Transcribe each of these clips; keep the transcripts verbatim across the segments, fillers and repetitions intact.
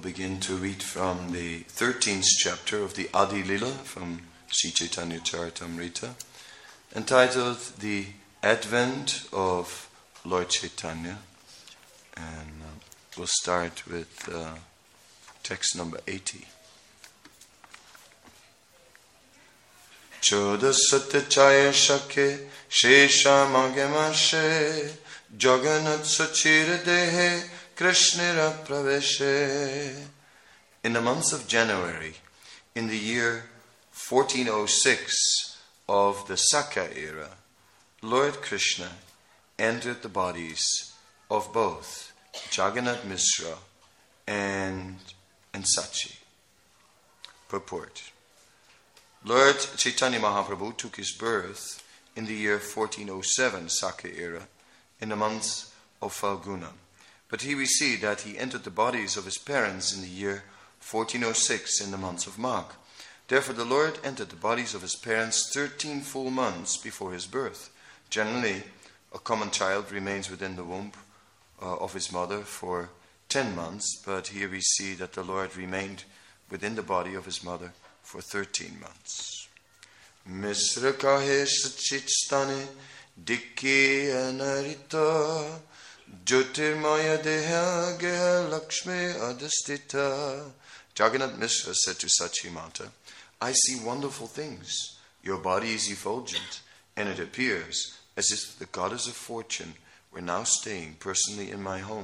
begin to read from the thirteenth chapter of the Adi Lila from Sri Chaitanya Charitamrita, entitled The Advent of Lord Chaitanya. And uh, we'll start with uh, text number eighty. Choda Satyachaya Shakhe Shesha Magamashe Jagannath Sachira Dehe Krishnira Praveshe. In the month of January, in the year fourteen oh six of the Sakya era, Lord Krishna entered the bodies of both Jagannath Mishra and, and Sachi. Purport. Lord Chaitanya Mahaprabhu took his birth in the year fourteen oh seven Sakya era, in the month of Falguna. But he received that he entered the bodies of his parents in the year fourteen oh six in the month of Magh. Therefore the Lord entered the bodies of his parents thirteen full months before his birth. Generally, a common child remains within the womb uh, of his mother for ten months, but here we see that the Lord remained within the body of his mother for thirteen months. Misra kahe sachitstane dikki anarita Jyotirmaya deha geha lakshmi adhistita. Jagannath Mishra said to Sachi Mata, I see wonderful things. Your body is effulgent, and it appears as if the goddess of fortune were now staying personally in my home.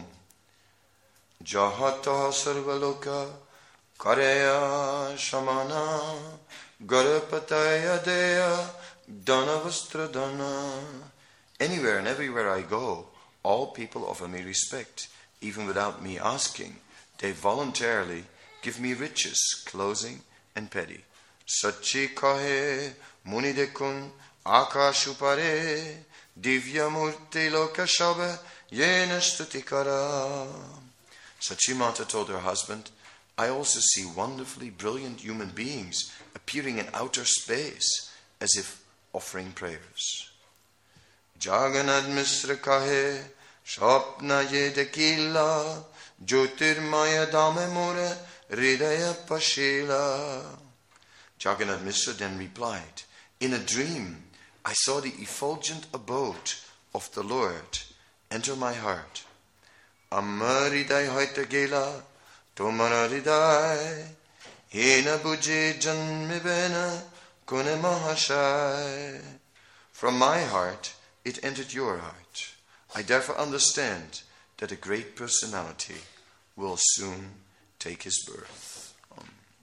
Jahata sarvaloka kareya shamana garapataya deya dhanavastra dhana. Anywhere and everywhere I go, all people offer me respect, even without me asking. They voluntarily give me riches, clothing, and petty. Sachi kahe muni dekun akashupare divya murti lokashaba yena stutikara. Sachi Mata told her husband, I also see wonderfully brilliant human beings appearing in outer space as if offering prayers. Jagannath Mishra kahe Shapna ye dekila Jyotirmaya dame more Hridaya pashila. Jagannath Mishra then replied, in a dream I saw the effulgent abode of the Lord enter my heart. Amma hriday hoita gela Tomara hriday Hena buje janme bena Kune mahashai. From my heart it entered your heart. I therefore understand that a great personality will soon take his birth. Um,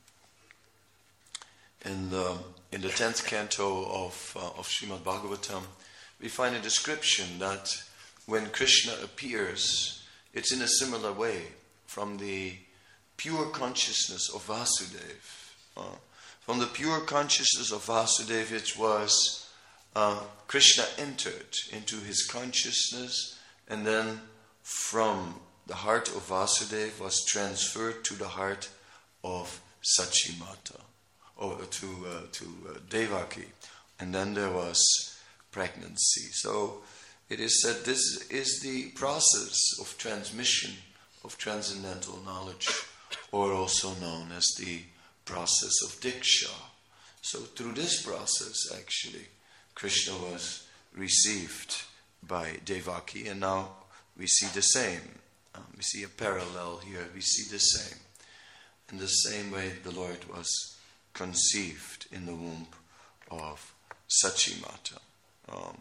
in the in the tenth canto of uh, of Srimad Bhagavatam, we find a description that when Krishna appears, it's in a similar way from the pure consciousness of Vasudeva. Uh, from the pure consciousness of Vasudeva, it was Uh, Krishna entered into his consciousness, and then from the heart of Vasudeva was transferred to the heart of Sachi Mata, or to uh, to uh, Devaki, and then there was pregnancy. So it is said this is the process of transmission of transcendental knowledge, or also known as the process of Diksha. So through this process, actually, Krishna was received by Devaki, and now we see the same. Um, we see a parallel here. We see the same. In the same way, the Lord was conceived in the womb of Sachi Mata. Um,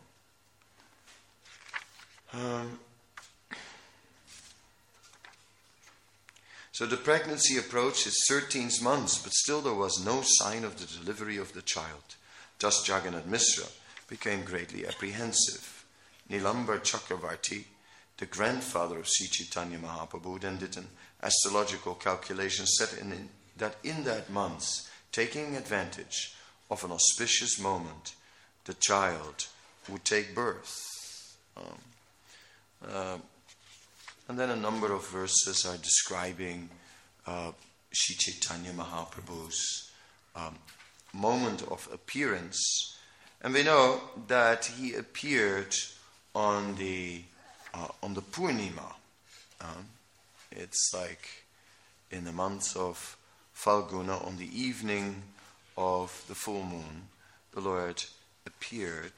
um, so the pregnancy approached its thirteenth month, but still there was no sign of the delivery of the child. Thus Jagannath Mishra became greatly apprehensive. Nilambar Chakravarti, the grandfather of Sri Chaitanya Mahaprabhu, then did an astrological calculation set in, in that in that month, taking advantage of an auspicious moment, the child would take birth. Um, uh, and then a number of verses are describing uh, Sri Chaitanya Mahaprabhu's um, moment of appearance. And we know that he appeared on the uh, on the Purnima. Um, it's like in the month of Falguna, on the evening of the full moon, the Lord appeared.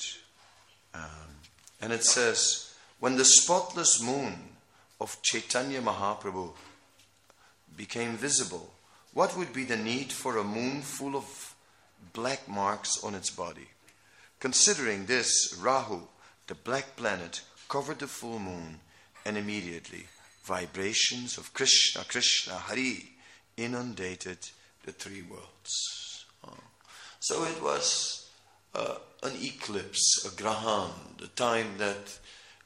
Um, and it says, when the spotless moon of Chaitanya Mahaprabhu became visible, what would be the need for a moon full of black marks on its body? Considering this, Rahu, the black planet, covered the full moon, and immediately vibrations of Krishna, Krishna, Hari inundated the three worlds. Oh. So it was uh, an eclipse, a grahan, the time that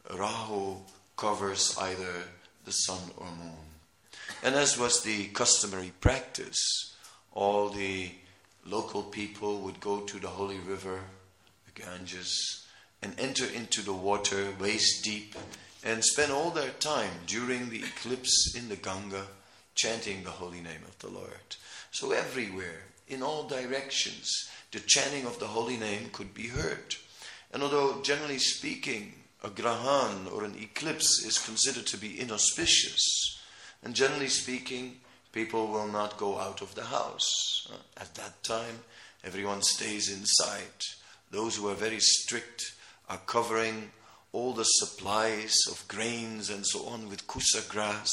Rahu covers either the sun or moon. And as was the customary practice, all the local people would go to the holy river, the Ganges, and enter into the water waist deep and spend all their time during the eclipse in the Ganga chanting the holy name of the Lord. So everywhere, in all directions, the chanting of the holy name could be heard. And although generally speaking, a grahan or an eclipse is considered to be inauspicious, and generally speaking, people will not go out of the house. At that time, everyone stays inside. Those who are very strict are covering all the supplies of grains and so on with kusa grass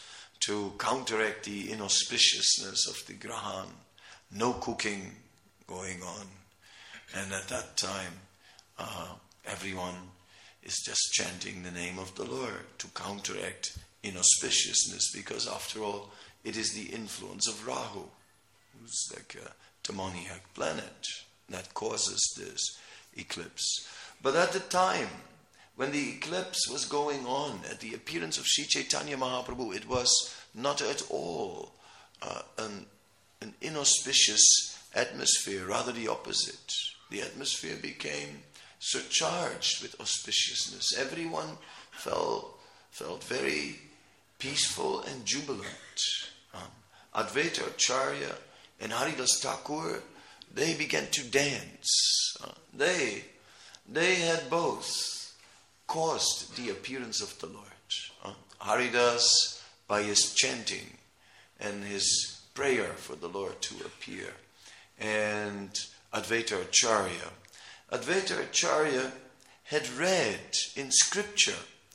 to counteract the inauspiciousness of the grahan. No cooking going on. And at that time, uh, everyone is just chanting the name of the Lord to counteract inauspiciousness, because after all, it is the influence of Rahu, who's like a demoniac planet, that causes this eclipse. But at the time when the eclipse was going on, at the appearance of Sri Chaitanya Mahaprabhu, it was not at all uh, an, an inauspicious atmosphere, rather the opposite. The atmosphere became surcharged with auspiciousness. Everyone felt, felt very peaceful and jubilant. Um, Advaita Acharya and Haridas Thakur, they began to dance. Uh, they, they had both caused the appearance of the Lord. Uh, Haridas by his chanting and his prayer for the Lord to appear. And Advaita Acharya. Advaita Acharya had read in scripture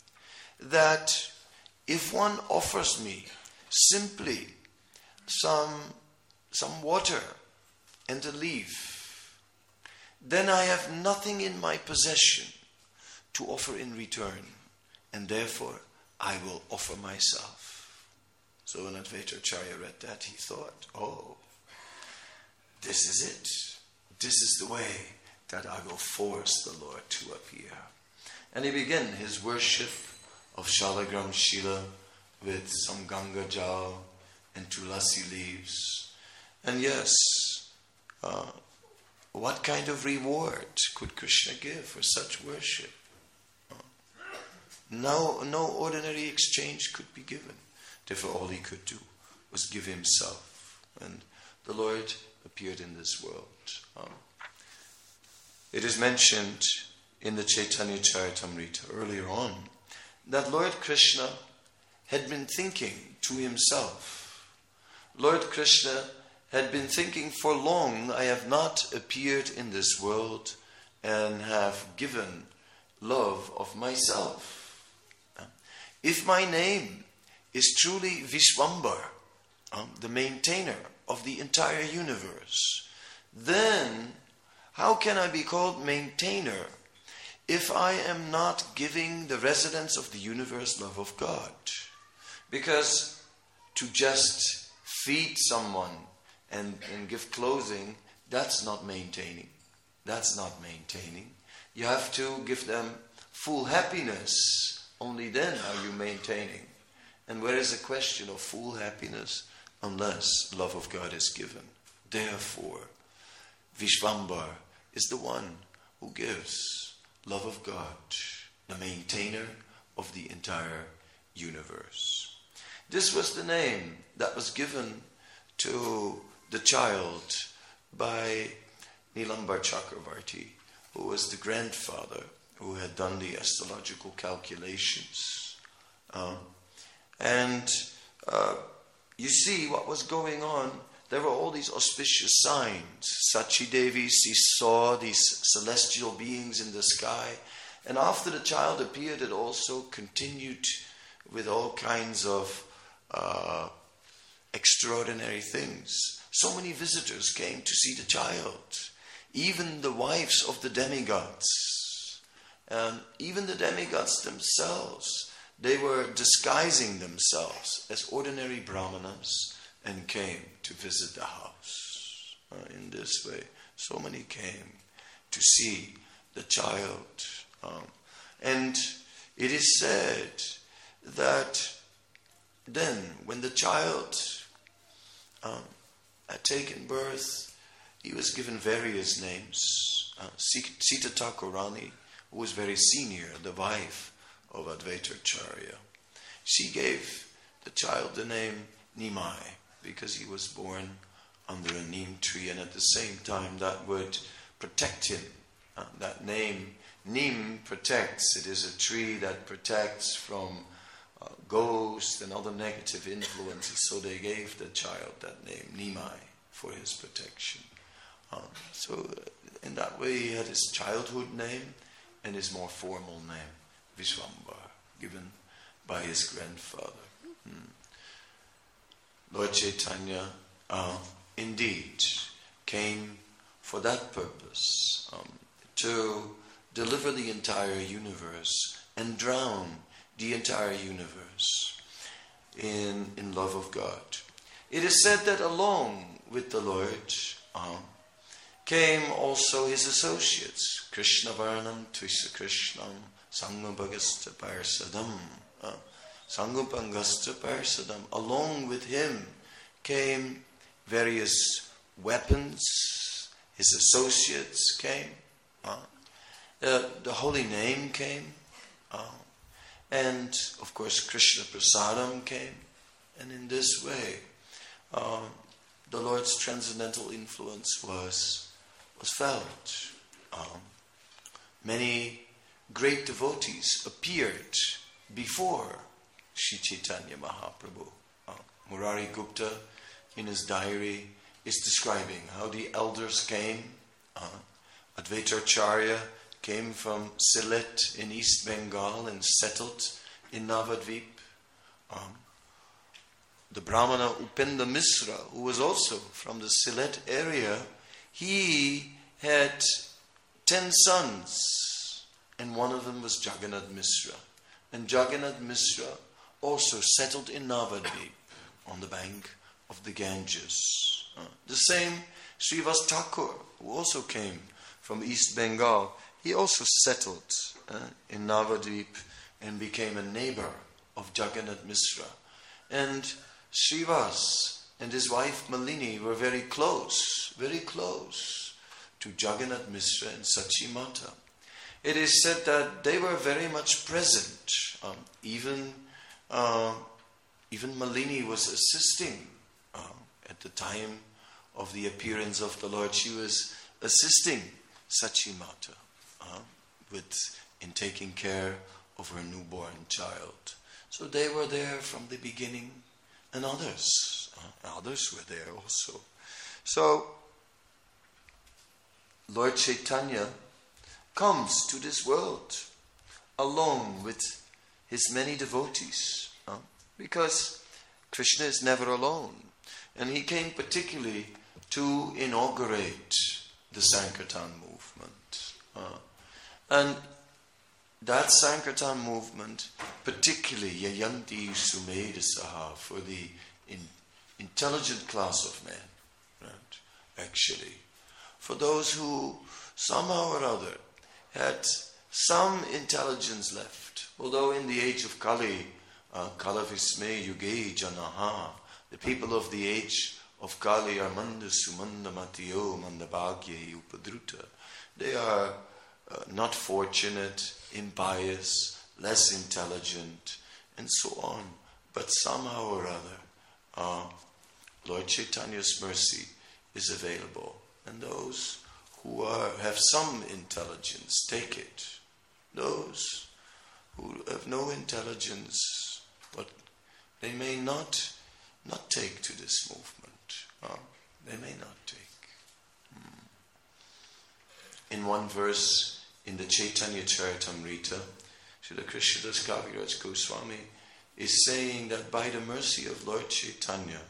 that if one offers me simply some, some water and a leaf, then I have nothing in my possession to offer in return, and therefore I will offer myself. So when Advaita Acharya read that, he thought, oh, this is it. This is the way that I will force the Lord to appear. And he began his worship of Shalagram Shila with some Ganga Jal and Tulasi leaves. And yes, uh, what kind of reward could Krishna give for such worship? No, no ordinary exchange could be given. Therefore, all he could do was give himself. And the Lord appeared in this world. Um, it is mentioned in the Chaitanya Charitamrita earlier on that Lord Krishna had been thinking to himself. Lord Krishna had been thinking for long, I have not appeared in this world and have given love of myself. If my name is truly Vishwambar, um, the maintainer of the entire universe, then how can I be called maintainer if I am not giving the residents of the universe love of God? Because to just feed someone and, and give clothing, that's not maintaining. That's not maintaining. You have to give them full happiness. Only then are you maintaining. And where is the question of full happiness unless love of God is given? Therefore, Vishwambar is the one who gives love of God, the maintainer of the entire universe. This was the name that was given to the child by Nilambar Chakravarti, who was the grandfather who had done the astrological calculations. Um, and uh, you see what was going on. There were all these auspicious signs. Sachi Devi, she saw these celestial beings in the sky. And after the child appeared, it also continued with all kinds of uh, extraordinary things. So many visitors came to see the child. Even the wives of the demigods. And even the demigods themselves, they were disguising themselves as ordinary brahmanas and came to visit the house. Uh, in this way, so many came to see the child. Um, and it is said that then, when the child um, had taken birth, he was given various names. Uh, Sita Thakurani, who was very senior, the wife of Advaitacharya, she gave the child the name Nimai, because he was born under a neem tree, and at the same time that would protect him. Uh, that name, neem, protects. It is a tree that protects from uh, ghosts and other negative influences. So they gave the child that name, Nimai, for his protection. Um, so in that way he had his childhood name and his more formal name, Vishwambar, given by his grandfather. Hmm. Lord Chaitanya uh, indeed came for that purpose, um, to deliver the entire universe and drown the entire universe in, in love of God. It is said that along with the Lord um, came also his associates, Krishna Varnam, Tvisa Krishnam, Sangabhagasta Parsadam. Uh, Sangupangasta Parsadam. Along with him came various weapons. His associates came. Uh, uh, the holy name came. Uh, and of course Krishna Prasadam came. And in this way, uh, the Lord's transcendental influence was, was felt. Um, many great devotees appeared before Sri Chaitanya Mahaprabhu. Uh, Murari Gupta, in his diary, is describing how the elders came. Uh, Advaitacharya came from Sylhet in East Bengal and settled in Navadvip. Um, the Brahmana Upendra Misra, who was also from the Sylhet area, he had ten sons, and one of them was Jagannath Misra. And Jagannath Misra also settled in Navadvip on the bank of the Ganges. Uh, the same Srivas Thakur, who also came from East Bengal, he also settled uh, in Navadvip and became a neighbor of Jagannath Misra. And Srivas and his wife Malini were very close, very close to Jagannath Misra and Sachi Mata. It is said that they were very much present. Um, even uh, even Malini was assisting uh, at the time of the appearance of the Lord. She was assisting Sachi Mata uh, with in taking care of her newborn child. So they were there from the beginning, and others, uh, others were there also. So Lord Chaitanya comes to this world along with his many devotees, uh, because Krishna is never alone. And he came particularly to inaugurate the Sankirtan movement. Uh, and that Sankirtan movement, particularly Yayanti Sumedhasaha, for the in, intelligent class of men, right? Actually, for those who somehow or other had some intelligence left, although in the age of Kali, uh, Kalavisme Yuge Janaha, the people of the age of Kali are Manda Sumanda Matiyo Mandabhagye Upadruta. They are uh, not fortunate, impious, less intelligent, and so on. But somehow or other, uh, Lord Chaitanya's mercy is available. And those who are, have some intelligence, take it. Those who have no intelligence, but they may not not take to this movement. Uh, they may not take. Hmm. In one verse in the Chaitanya Charitamrita, Srila Krishnadas Kaviraj Goswami is saying that by the mercy of Lord Chaitanya,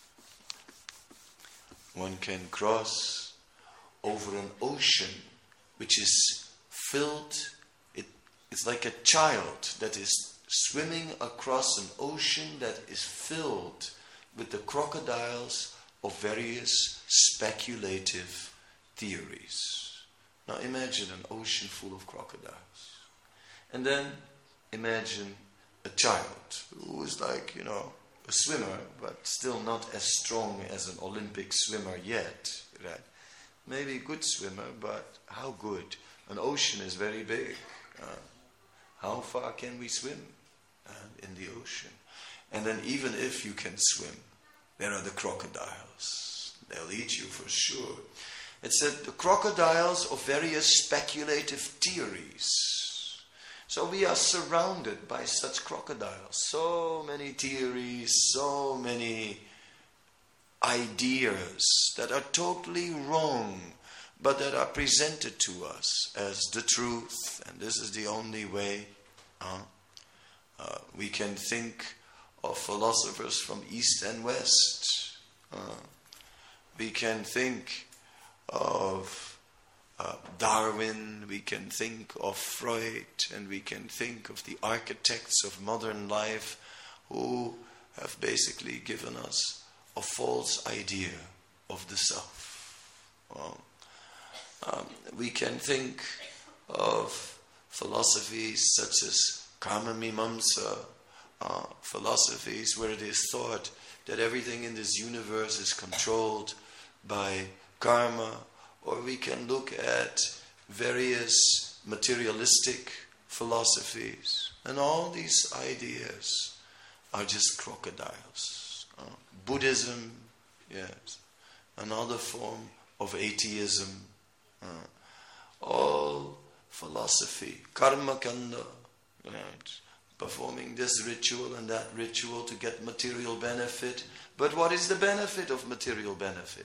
one can cross over an ocean which is filled, it, it's like a child that is swimming across an ocean that is filled with the crocodiles of various speculative theories. Now imagine an ocean full of crocodiles. And then imagine a child who is like, you know, a swimmer, but still not as strong as an Olympic swimmer yet, right? Maybe a good swimmer, but how good? An ocean is very big. Uh, how far can we swim uh, in the ocean? And then even if you can swim, there are the crocodiles. They'll eat you for sure. It said the crocodiles of various speculative theories. So we are surrounded by such crocodiles. So many theories, so many ideas that are totally wrong, but that are presented to us as the truth, and this is the only way. Uh, uh, we can think of philosophers from East and West. Uh, we can think of uh, Darwin, we can think of Freud, and we can think of the architects of modern life who have basically given us a false idea of the self. Um, um, we can think of philosophies such as Karma Mimamsa, uh, philosophies where it is thought that everything in this universe is controlled by karma, or we can look at various materialistic philosophies, and all these ideas are just crocodiles. Uh, Buddhism, yes, another form of atheism. Uh, all philosophy, karma kanda, right? Performing this ritual and that ritual to get material benefit. But what is the benefit of material benefit?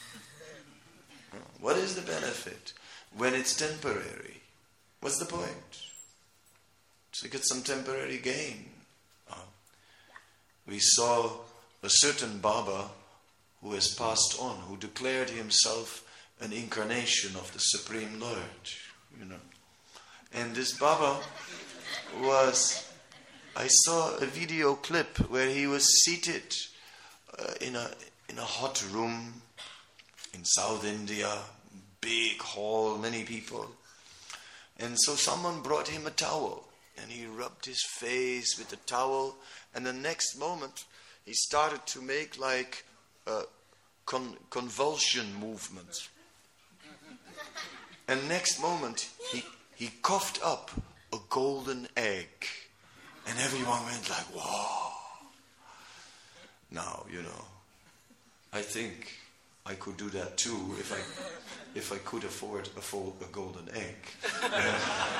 Uh, what is the benefit when it's temporary? What's the point? To get some temporary gain. Uh, we saw a certain Baba who has passed on, who declared himself an incarnation of the Supreme Lord, you know. And this Baba was, I saw a video clip where he was seated uh, in a in a hot room in South India, big hall, many people. And so someone brought him a towel, and he rubbed his face with the towel, and the next moment he started to make like uh, con- convulsion movements. And next moment he he coughed up a golden egg, and everyone went like, wow. Now, you know, I think I could do that too if I if I could afford afford a golden egg. And,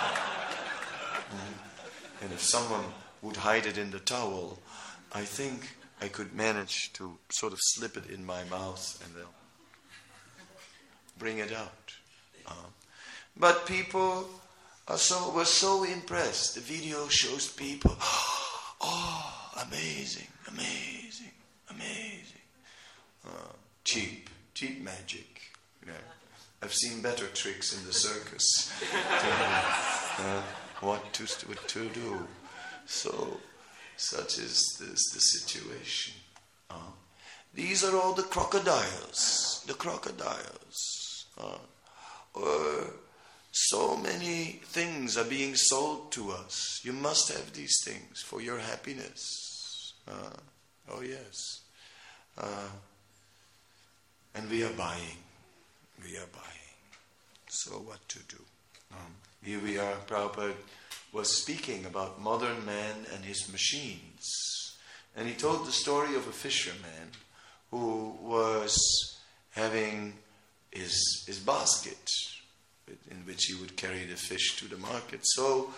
and if someone would hide it in the towel, I think I could manage to sort of slip it in my mouth and they'll bring it out. Uh, but people are so were so impressed. The video shows people, oh, amazing, amazing, amazing. Uh, cheap, cheap magic. You know, I've seen better tricks in the circus. uh, what to, what to do. So, such is this the situation. Uh, these are all the crocodiles. The crocodiles. Uh, or so many things are being sold to us. You must have these things for your happiness. Uh, oh yes. Uh, and we are buying. We are buying. So what to do? Um, here we are, Prabhupada was speaking about modern man and his machines. And he told the story of a fisherman who was having his, his basket in which he would carry the fish to the market. So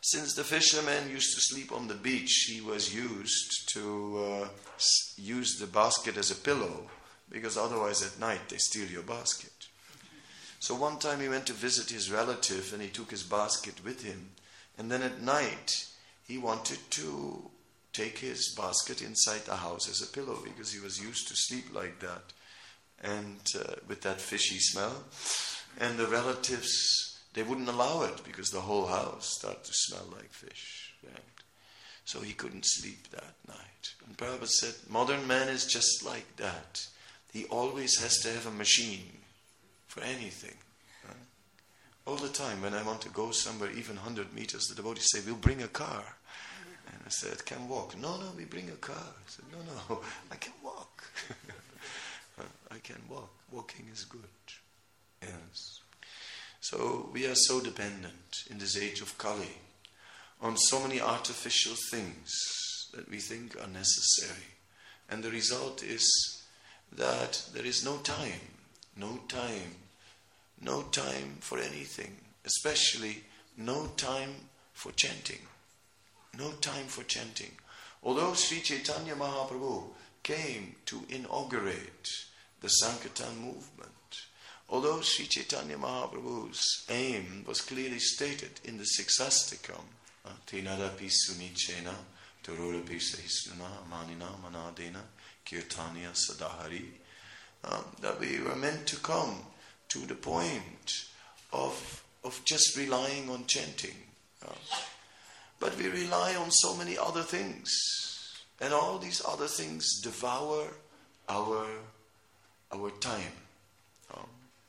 since the fisherman used to sleep on the beach, he was used to uh, s- use the basket as a pillow, because otherwise at night they steal your basket. So one time he went to visit his relative and he took his basket with him. And then at night he wanted to take his basket inside the house as a pillow, because he was used to sleep like that, and uh, with that fishy smell. And the relatives, they wouldn't allow it, because the whole house started to smell like fish. Right? So he couldn't sleep that night. And Prabhupada said, modern man is just like that. He always has to have a machine for anything. Right? All the time when I want to go somewhere, even one hundred meters, the devotees say, we'll bring a car. And I said, can walk. No, no, we bring a car. I said, no, no, I can walk. I can walk. Walking is good. Yes. So we are so dependent in this age of Kali on so many artificial things that we think are necessary. And the result is that there is no time, no time, no time for anything, especially no time for chanting. No time for chanting. Although Sri Chaitanya Mahaprabhu came to inaugurate the Sankirtan movement, although Sri Chaitanya Mahaprabhu's aim was clearly stated in the Siksastikam, Tinadapi Sunichena, Tarudapi Sahisnana, Manina, Manadena, Kirtanya Sadahari, um, that we were meant to come to the point of, of just relying on chanting. Uh, but we rely on so many other things, and all these other things devour our, our time. Um,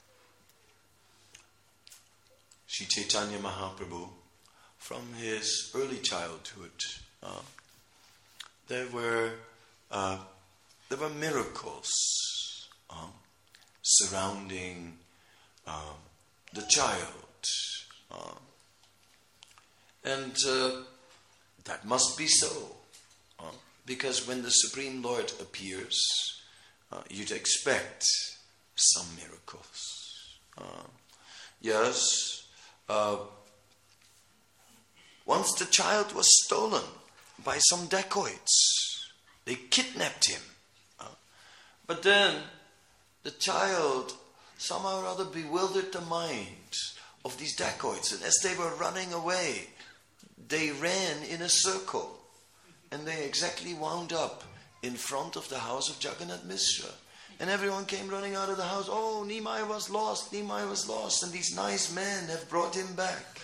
Sri Chaitanya Mahaprabhu, from his early childhood, uh, there were uh, there were miracles um, surrounding uh, the child, uh, and uh, that must be so, uh, because when the Supreme Lord appears, uh, you'd expect some miracles. Uh, yes. Uh, once the child was stolen by some dacoits. They kidnapped him. Uh, but then the child somehow or other bewildered the mind of these dacoits. And as they were running away, they ran in a circle. And they exactly wound up in front of the house of Jagannath Mishra. And everyone came running out of the house. Oh, Nimai was lost, Nimai was lost. And these nice men have brought him back.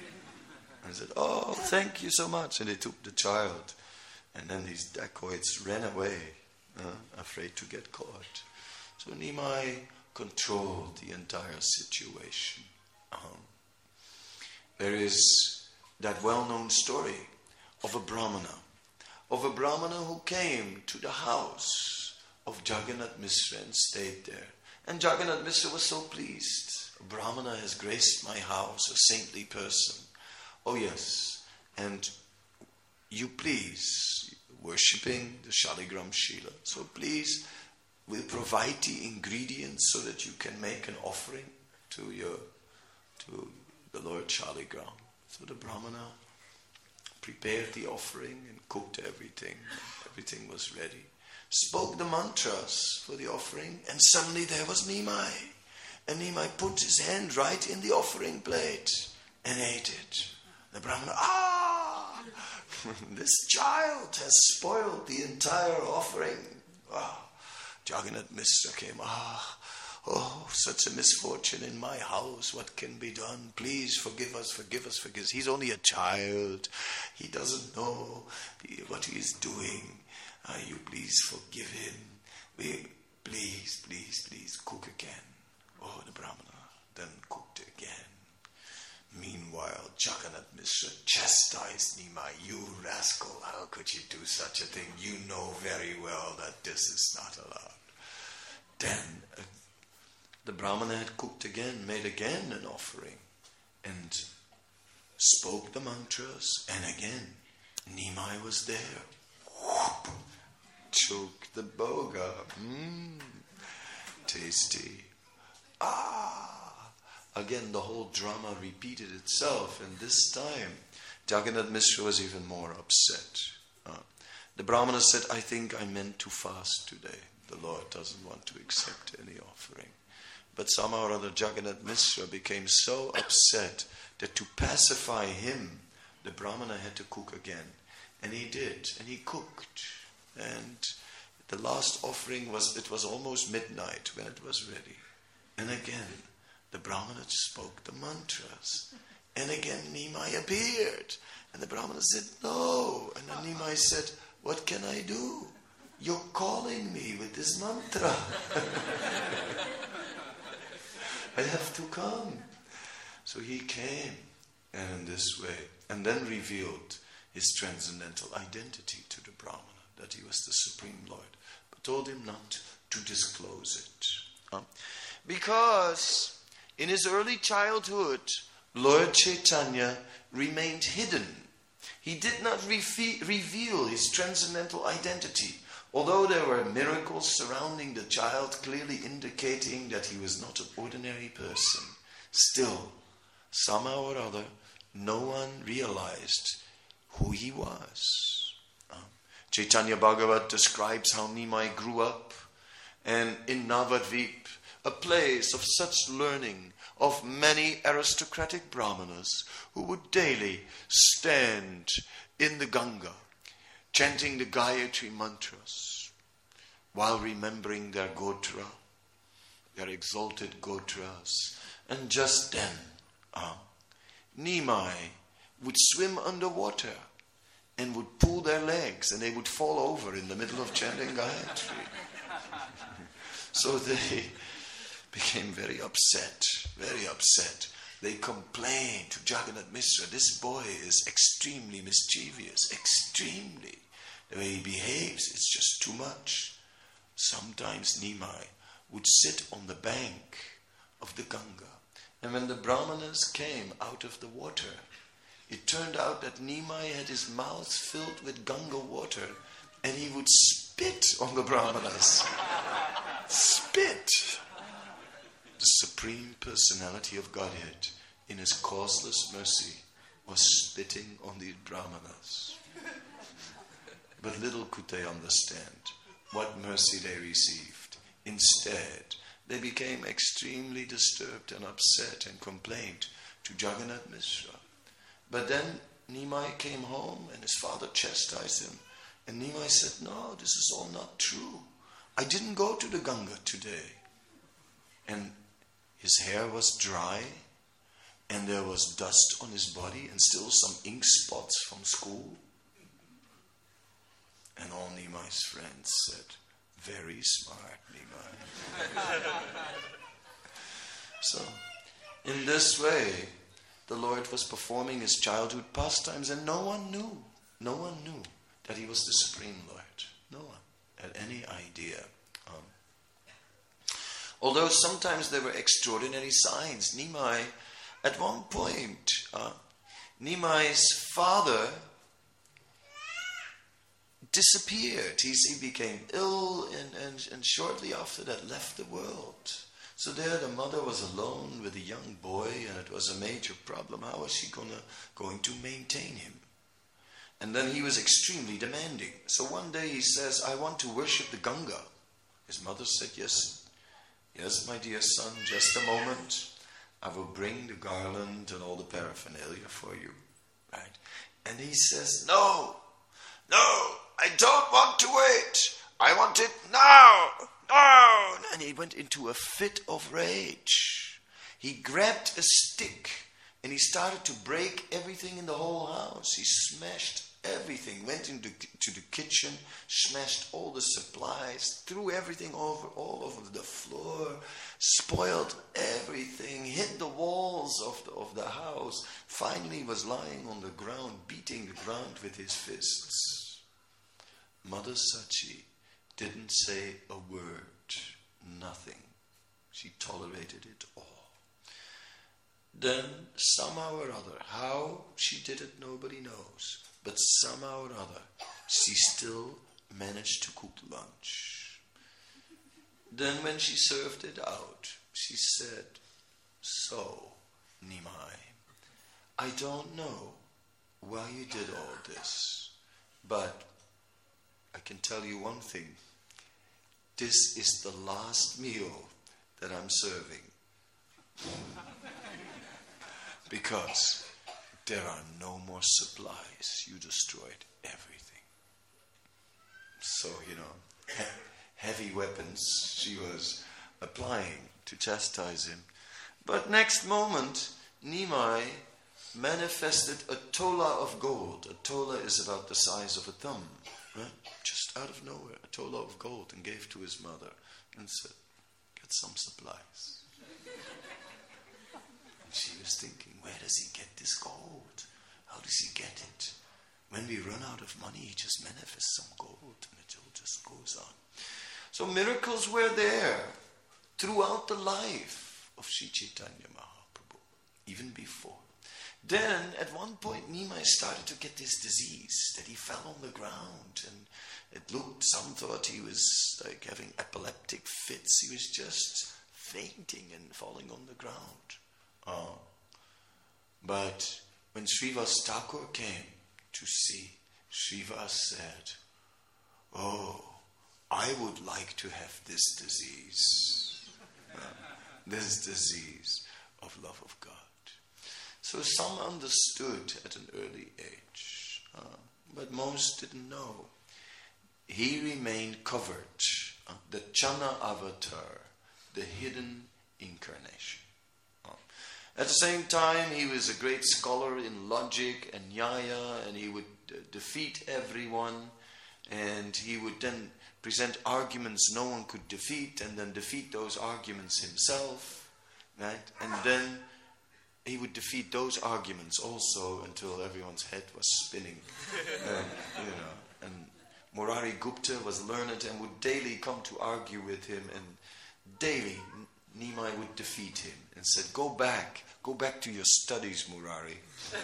I said, oh, thank you so much. And they took the child. And then these dacoits ran away, uh, afraid to get caught. So Nimai controlled the entire situation. Um, there is that well-known story of a Brahmana. Of a Brahmana who came to the house of Jagannath Mishra and stayed there. And Jagannath Mishra was so pleased. A Brahmana has graced my house, a saintly person. Oh yes, and you please, worshipping the Shaligram Shila. So please, we'll provide the ingredients so that you can make an offering to your, to the Lord Shaligram. So the Brahmana prepared the offering and cooked everything. Everything was ready. Spoke the mantras for the offering, and suddenly there was Nimai. And Nimai put his hand right in the offering plate and ate it. The Brahmana, ah! This child has spoiled the entire offering. Ah, Jagannath Mishra came, ah, oh, such a misfortune in my house. What can be done? Please forgive us, forgive us, forgive us. He's only a child. He doesn't know what he is doing. Ah, you please forgive him. We, please, please, please cook again. Oh, the Brahmana then cooked again. Meanwhile, Jagannath Mishra chastised Nimai. You rascal, how could you do such a thing? You know very well that this is not allowed. Then uh, the Brahmana had cooked again, made again an offering, and spoke the mantras, and again, Nimai was there. Whoop, took the boga. Mmm, tasty. Ah! Again, the whole drama repeated itself, and this time Jagannath Mishra was even more upset. Uh, the Brahmana said, I think I meant to fast today. The Lord doesn't want to accept any offering. But somehow or other, Jagannath Mishra became so upset that to pacify him, the Brahmana had to cook again. And he did, and he cooked. And the last offering was, it was almost midnight when it was ready. And again, the Brahmana spoke the mantras. And again, Nimai appeared. And the Brahmana said, no. And then Nimai said, what can I do? You're calling me with this mantra. I have to come. So he came, and in this way, and then revealed his transcendental identity to the Brahmana, that he was the Supreme Lord, but told him not to disclose it. Huh? Because in his early childhood, Lord Chaitanya remained hidden. He did not refe- reveal his transcendental identity, although there were miracles surrounding the child clearly indicating that he was not an ordinary person. Still, somehow or other, no one realized who he was. Um, Chaitanya Bhagavat describes how Nimai grew up, and in Navadvip, a place of such learning of many aristocratic brahmanas who would daily stand in the Ganga, chanting the Gayatri mantras, while remembering their gotra, their exalted gotras. And just then, uh, Nimai would swim underwater and would pull their legs, and they would fall over in the middle of chanting Gayatri. So they became very upset, very upset. They complained to Jagannath Mishra, this boy is extremely mischievous, extremely. The way he behaves, it's just too much. Sometimes Nimai would sit on the bank of the Ganga, and when the Brahmanas came out of the water, it turned out that Nimai had his mouth filled with Ganga water, and he would spit on the Brahmanas. Spit! The Supreme Personality of Godhead, in his causeless mercy, was spitting on the Brahmanas. But little could they understand what mercy they received. Instead, they became extremely disturbed and upset and complained to Jagannath Mishra. But then Nimai came home and his father chastised him. And Nimai said, no, this is all not true. I didn't go to the Ganga today. And his hair was dry, and there was dust on his body, and still some ink spots from school. And all Nimai's friends said, very smart, Nimai. So, in this way, the Lord was performing his childhood pastimes, and no one knew, no one knew that he was the Supreme Lord. No one had any idea. Um, Although sometimes there were extraordinary signs. Nimai, at one point, uh, Nimai's father disappeared. He, he became ill and, and, and shortly after that left the world. So there the mother was alone with a young boy, and it was a major problem. How was she gonna, going to maintain him? And then he was extremely demanding. So one day he says, I want to worship the Ganga. His mother said, yes, yes, my dear son, just a moment. I will bring the garland and all the paraphernalia for you. Right? And he says, no, no, I don't want to wait. I want it now, now. And he went into a fit of rage. He grabbed a stick and he started to break everything in the whole house. He smashed everything, went into to the kitchen, smashed all the supplies, threw everything over all over the floor, spoiled everything, hit the walls of the, of the house. Finally was lying on the ground, beating the ground with his fists. Mother Sachi didn't say a word, nothing. She tolerated it all. Then somehow or other, how she did it nobody knows, but somehow or other, she still managed to cook lunch. Then when she served it out, she said, so, Nimai, I don't know why you did all this, but I can tell you one thing. This is the last meal that I'm serving. Because there are no more supplies. You destroyed everything. So, you know, he- heavy weapons she was applying to chastise him. But next moment, Nimai manifested a tola of gold. A tola is about the size of a thumb. Right? Just out of nowhere, a tola of gold, and gave to his mother and said, get some supplies. And she was thinking, where does he get this gold? How does he get it? When we run out of money, he just manifests some gold and it all just goes on. So miracles were there throughout the life of Sri Chaitanya Mahaprabhu, even before. Then, at one point, Nimai started to get this disease that he fell on the ground, and it looked, some thought he was like having epileptic fits. He was just fainting and falling on the ground. Oh. But when Srivas Thakur came to see, Srivas said, oh, I would like to have this disease. uh, this disease of love of God. So some understood at an early age, uh, but most didn't know. He remained covered, uh, the Chana Avatar, the hidden incarnation. Uh, at the same time, he was a great scholar in logic and nyaya, and he would uh, defeat everyone, and he would then present arguments no one could defeat, and then defeat those arguments himself, right? And then he would defeat those arguments also until everyone's head was spinning. um, you know, and Murari Gupta was learned and would daily come to argue with him, and daily Nimai would defeat him and said, go back, go back to your studies, Murari.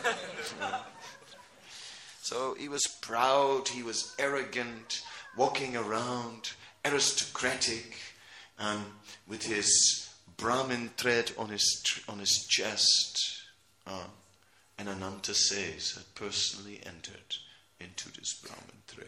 So he was proud, he was arrogant, walking around, aristocratic, and with his Brahmin thread on his on his chest, uh, and Ananta says had personally entered into this Brahmin thread.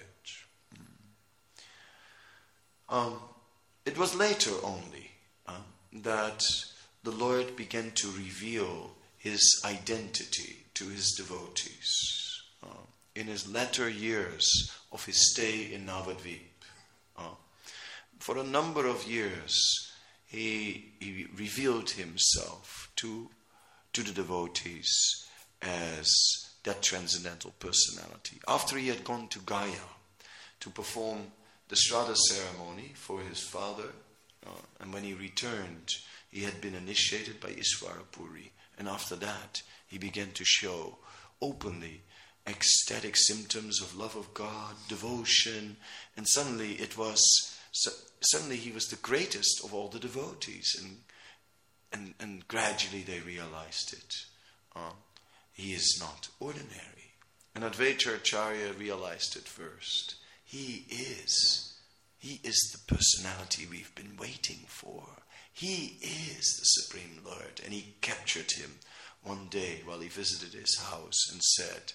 Mm. Um, it was later only uh, that the Lord began to reveal His identity to His devotees uh, in His latter years of His stay in Navadvip. Uh, for a number of years, He, he revealed himself to, to the devotees as that transcendental personality. After he had gone to Gaya to perform the Shraddha ceremony for his father, uh, and when he returned, he had been initiated by Ishvara Puri. And after that, he began to show openly ecstatic symptoms of love of God, devotion, and suddenly it was... So, suddenly he was the greatest of all the devotees, and and, and gradually they realized it. Uh, he is not ordinary. And Advaita Acharya realized it first. He is. He is the personality we've been waiting for. He is the Supreme Lord. And he captured him one day while he visited his house and said,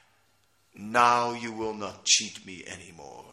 now you will not cheat me anymore.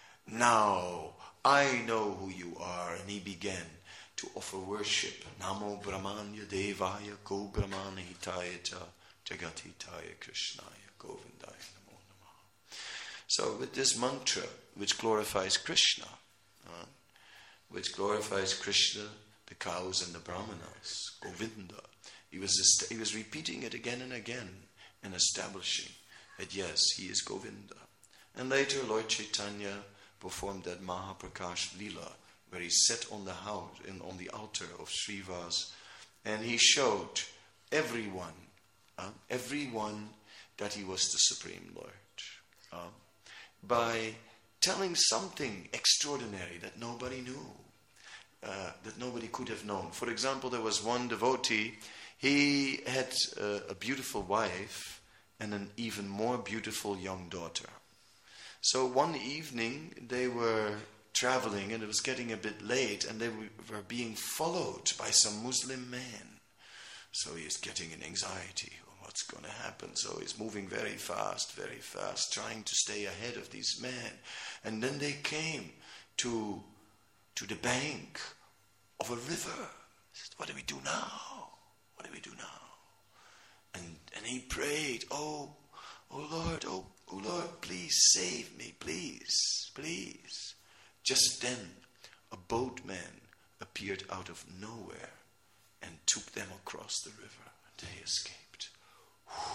Now I know who you are. And he began to offer worship. Namo Brahmanya Devaya Go Brahmana Hitaya Cha Jagatitaya Krishnaya Govindaya Namo Namaha. So with this mantra, which glorifies Krishna, uh, which glorifies Krishna, the cows and the brahmanas, Govinda, he was, est- he was repeating it again and again and establishing that yes, he is Govinda. And later Lord Chaitanya performed that Mahaprakash Lila, where he sat on the house, in, on the altar of Srivas, and he showed everyone, uh, everyone that he was the Supreme Lord, uh, by telling something extraordinary that nobody knew, uh, that nobody could have known. For example, there was one devotee, he had uh, a beautiful wife and an even more beautiful young daughter. So one evening they were traveling and it was getting a bit late and they were being followed by some Muslim man. So he is getting an anxiety. what's going to happen? So he's moving very fast, very fast, trying to stay ahead of these men. And then they came to, to the bank of a river. He said, what do we do now? What do we do now? And, and he prayed, oh, oh Lord, oh, oh Lord, please save me, please, please. Just then, a boatman appeared out of nowhere and took them across the river. And they escaped. Whew.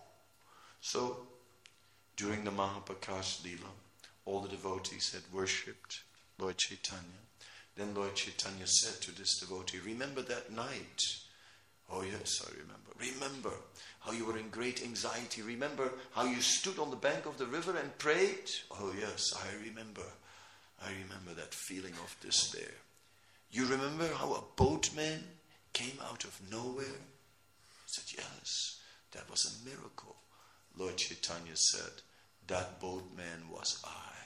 So, during the Mahaprakash Leela, all the devotees had worshipped Lord Chaitanya. Then Lord Chaitanya said to this devotee, remember that night? Oh yes, I remember. Remember how you were in great anxiety. Remember how you stood on the bank of the river and prayed? Oh yes, I remember. I remember that feeling of despair. You remember how a boatman came out of nowhere? I said, yes, that was a miracle. Lord Chaitanya said, that boatman was I.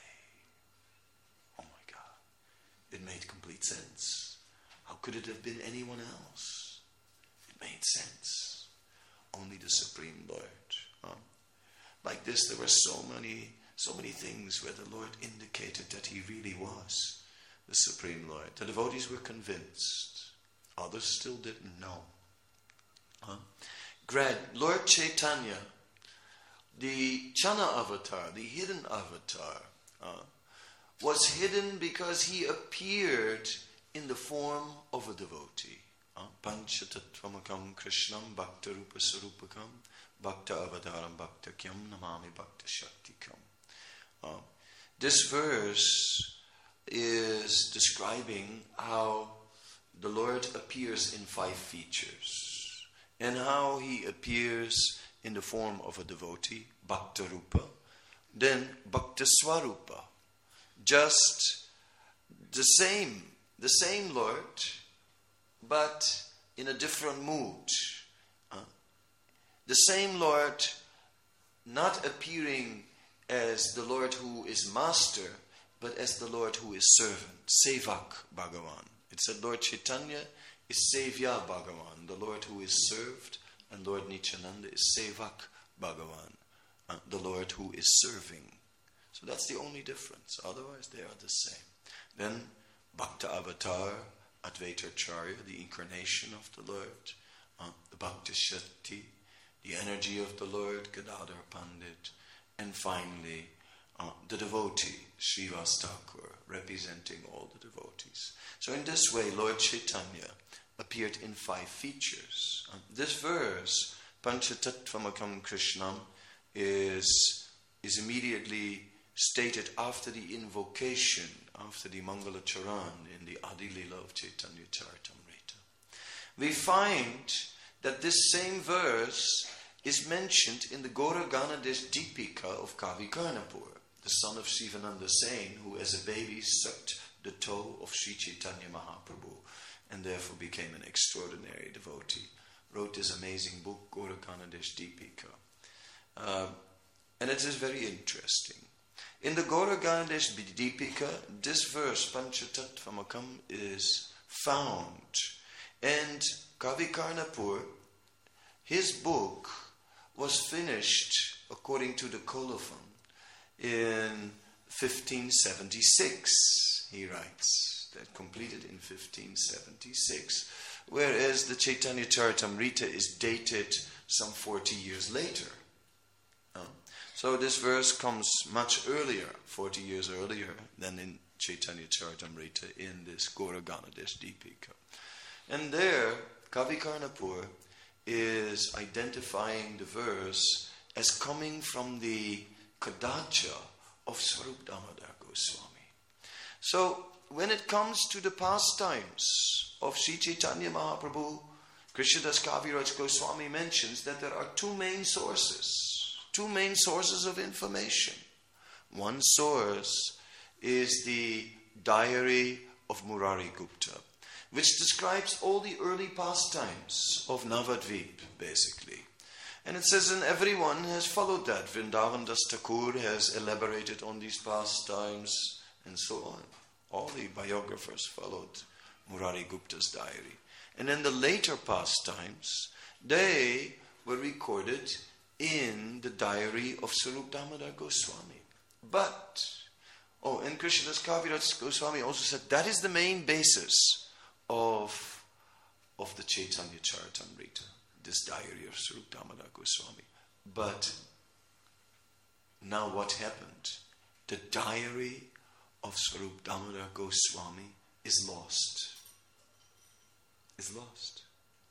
Oh my God. It made complete sense. How could it have been anyone else? It made sense. Only the Supreme Lord. Huh? Like this, there were so many, so many things where the Lord indicated that He really was the Supreme Lord. The devotees were convinced. Others still didn't know. Huh? Grant, Lord Chaitanya, the Chana avatar, the hidden avatar, uh, was hidden because he appeared in the form of a devotee. Panchatattvamakam Krishnam Bhakta Rupa Sarupakam Bhakta Avataram Bhakta Kyam Namami Bhakta Shaktikam. Uh, this verse is describing how the Lord appears in five features and how He appears in the form of a devotee, Bhakta Rupa, then Bhakta Swarupa, just the same, the same Lord, but in a different mood. Uh, the same Lord not appearing as the Lord who is master, but as the Lord who is servant, Sevak Bhagavan. It said Lord Chaitanya is Sevya Bhagavan, the Lord who is served, and Lord Nityananda is Sevak Bhagavan, uh, the Lord who is serving. So that's the only difference. Otherwise they are the same. Then Bhakta Avatar, Advaita Acharya, the incarnation of the Lord, uh, the Bhakti Shakti, the energy of the Lord, Gadadhar Pandit, and finally uh, the devotee, Srivas Thakur, representing all the devotees. So in this way, Lord Chaitanya appeared in five features. Uh, this verse, Panchatattvamakam Krishnam, is, is immediately stated after the invocation, after the Mangala Charan in the Adi Leela of Chaitanya Charitamrita. We find that this same verse is mentioned in the Gaura Ganadesh Deepika of Kavi Karnapur, the son of Sivananda Sain, who as a baby sucked the toe of Sri Chaitanya Mahaprabhu and therefore became an extraordinary devotee. Wrote this amazing book, Gaura Ganadesh Deepika. Uh, and it is very interesting. In the Gaura Ganadesh Deepika, this verse, Panchatattvamakam, is found. And Kavi Karnapur, his book was finished, according to the Colophon, in fifteen seventy-six, he writes. That completed in fifteen seventy-six. Whereas the Chaitanya Charitamrita is dated some forty years later. Uh, so this verse comes much earlier, forty years earlier, than in Chaitanya Charitamrita in this Gaura Ganadesh Deepika. And there, Kavi Karnapur is identifying the verse as coming from the Kadacha of Swarup Damodar Goswami. So, when it comes to the pastimes of Sri Chaitanya Mahaprabhu, Krishnadas Kaviraj Goswami mentions that there are two main sources, two main sources of information. One source is the diary of Murari Gupta, which describes all the early pastimes of Navadvip, basically. And it says, and everyone has followed that. Vrindavan Das Thakur has elaborated on these pastimes, and so on. All the biographers followed Murari Gupta's diary. And in the later pastimes, they were recorded in the diary of Swarup Damodar Goswami. But, oh, and Krishnadas Kaviraj Goswami also said that is the main basis of, of the Chaitanya Charitamrita, this diary of Swarup Damodar Goswami. But now what happened? The diary of Swarup Damodar Goswami is lost. Is lost.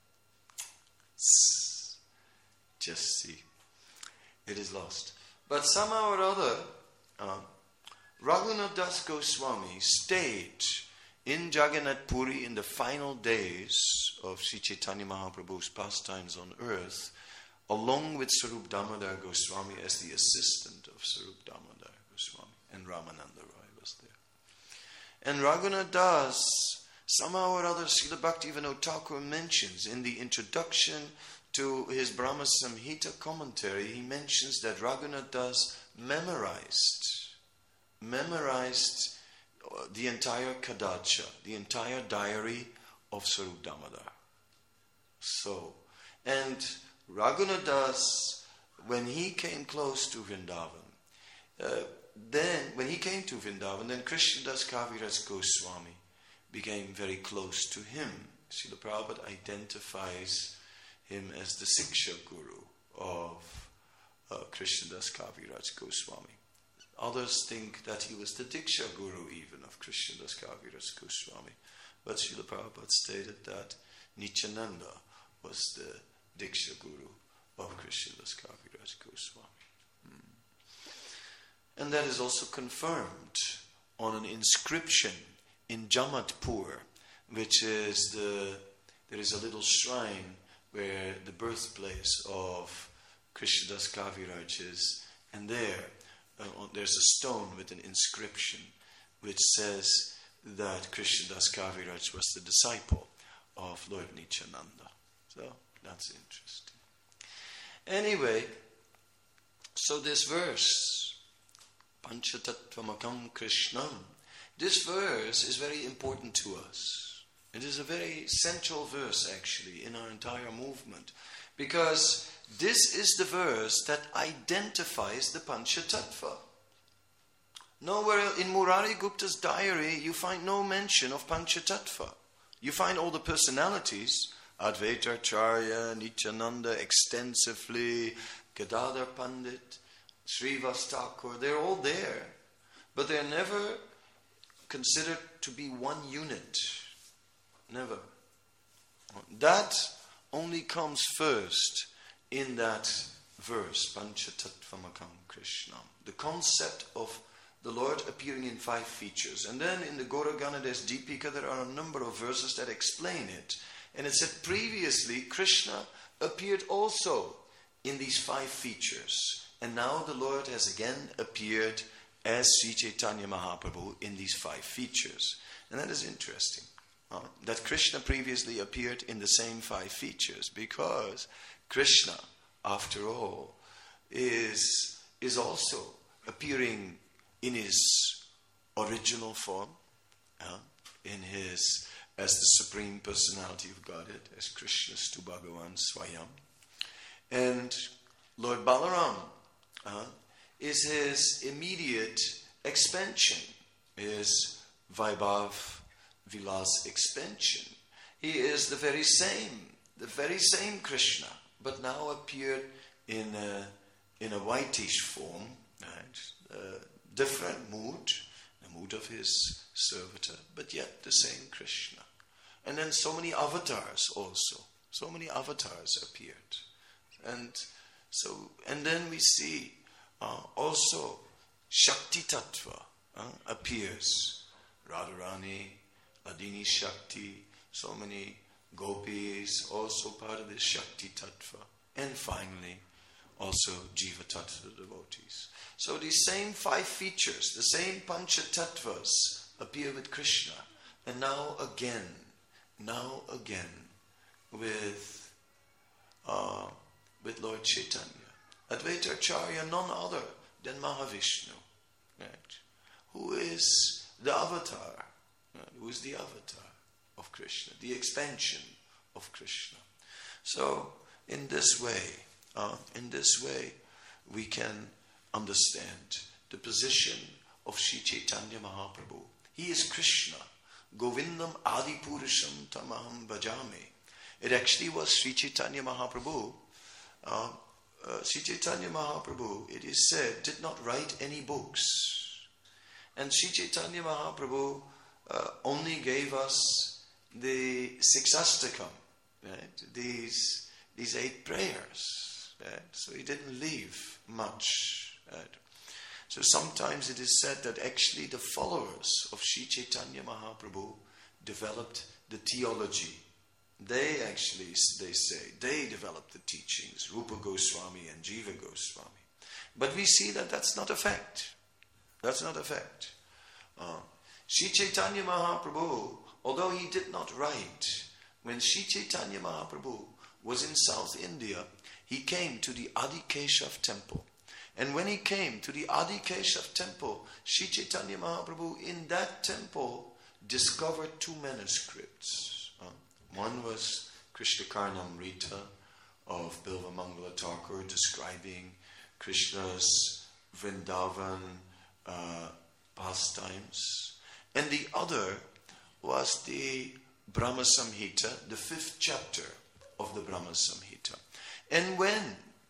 Just see. It is lost. But somehow or other, uh, Raghunath Das Goswami stayed in Jagannath Puri in the final days of Sri Chaitanya Mahaprabhu's pastimes on earth, along with Swarup Damodar Goswami as the assistant of Swarup Damodar Goswami. And Ramananda Roy was there. And Raghunath Das, somehow or other, Srila Bhaktivinoda Thakur mentions in the introduction to his Brahma Samhita commentary, he mentions that Raghunath Das memorized, memorized the entire Kadacha, the entire diary of Swarup Damodar. So, and Raghunath Das, when he came close to Vrindavan, uh, then, when he came to Vrindavan, then Krishnadas Kaviraj Goswami became very close to him. Srila Prabhupada identifies him as the Siksha Guru of uh, Krishnadas Kaviraj Goswami. Others think that he was the Diksha Guru even of Krishnadas Kaviraj Goswami. But Srila Prabhupada stated that Nityananda was the Diksha Guru of Krishnadas Kaviraj Goswami. Hmm. And that is also confirmed on an inscription in Jamatpur, which is the, there is a little shrine where the birthplace of Krishnadas Kaviraj is, and there uh, there's a stone with an inscription which says that Krishnadas Kaviraj was the disciple of Lord Nityananda. So that's interesting. Anyway, so this verse, Panchatattvamakam Krishnam, this verse is very important to us. It is a very central verse actually in our entire movement, because this is the verse that identifies the Panchatattva. Nowhere in Murari Gupta's diary you find no mention of Panchatattva. You find all the personalities, Advaita Acharya, Nityananda extensively, Gadadhar Pandit, Srivas Thakur, they're all there. But they're never considered to be one unit. Never. That only comes first in that verse, Panchatattvamakam Krishnam. The concept of the Lord appearing in five features. And then in the Gaura Ganades Deepika there are a number of verses that explain it. And it said previously Krishna appeared also in these five features. And now the Lord has again appeared as Sri Chaitanya Mahaprabhu in these five features. And that is interesting. Uh, that Krishna previously appeared in the same five features, because Krishna, after all, is, is also appearing in his original form, uh, in his as the Supreme Personality of Godhead, as Krishna Stu Bhagavan Swayam. And Lord Balaram uh, is his immediate expansion, is Vaibhav Vilas expansion. He is the very same, the very same Krishna, but now appeared in a, in a whitish form, right? A different mood, the mood of his servitor, but yet the same Krishna. And then so many avatars also, so many avatars appeared. And so, and then we see uh, also Shakti Tattva uh, appears. Radharani, Adini Shakti, so many gopis, also part of this Shakti Tattva. And finally, also Jiva Tattva devotees. So these same five features, the same Pancha Tattvas appear with Krishna. And now again, now again, with, uh, with Lord Chaitanya. Advaita Acharya, none other than Mahavishnu, right? Who is the avatar, right? Who is the avatar of Krishna, the expansion of Krishna. So, in this way, Uh, in this way, we can understand the position of Sri Chaitanya Mahaprabhu. He is Krishna. Govindam Adipurusham Tamaham Bhajami. It actually was Sri Chaitanya Mahaprabhu. Uh, uh, Sri Chaitanya Mahaprabhu, it is said, did not write any books. And Sri Chaitanya Mahaprabhu uh, only gave us the Sixastakam, right? These, these eight prayers. Right? So he didn't leave much. Right? So sometimes it is said that actually the followers of Sri Chaitanya Mahaprabhu developed the theology. They actually, they say, they developed the teachings, Rupa Goswami and Jiva Goswami. But we see that that's not a fact. That's not a fact. Uh, Sri Chaitanya Mahaprabhu, although he did not write, when Sri Chaitanya Mahaprabhu was in South India, he came to the Adi Keshav temple. And when he came to the Adi Keshav temple, Sri Chaitanya Mahaprabhu in that temple discovered two manuscripts. Uh, one was Krishna Karnamrita of Bilva Mangala Thakur describing Krishna's Vrindavan uh, pastimes. And the other was the Brahma Samhita, the fifth chapter of the Brahma Samhita. And when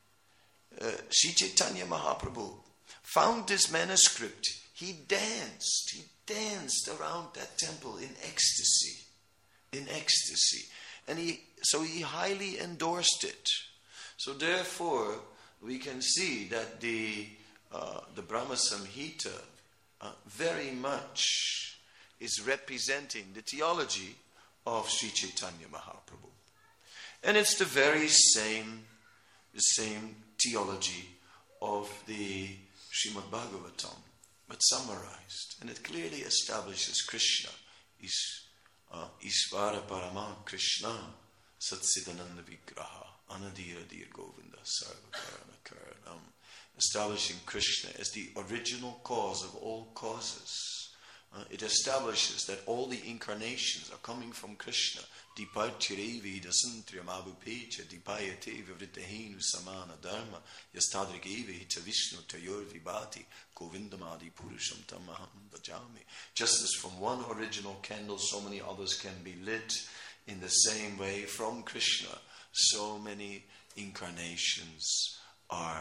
uh, Sri Chaitanya Mahaprabhu found this manuscript, he danced, he danced around that temple in ecstasy, in ecstasy. And he, so he highly endorsed it. So therefore, we can see that the, uh, the Brahma Samhita uh, very much is representing the theology of Sri Chaitanya Mahaprabhu. And it's the very same, the same theology of the Srimad Bhagavatam, but summarized. And it clearly establishes Krishna is uh, Isvara Parama Krishna Satsidananda Vigraha Anadira Dir Govinda Sarva Karana Karanam, establishing Krishna as the original cause of all causes. Uh, it establishes that all the incarnations are coming from Krishna. Diparchirevi dasantriyamabupecha dipayate vivritahinu samana dharma yastadrikevi hita vishnu tayor vibhati govindamadi purusham tamaham bhajami. Just as from one original candle so many others can be lit, in the same way from Krishna so many incarnations are,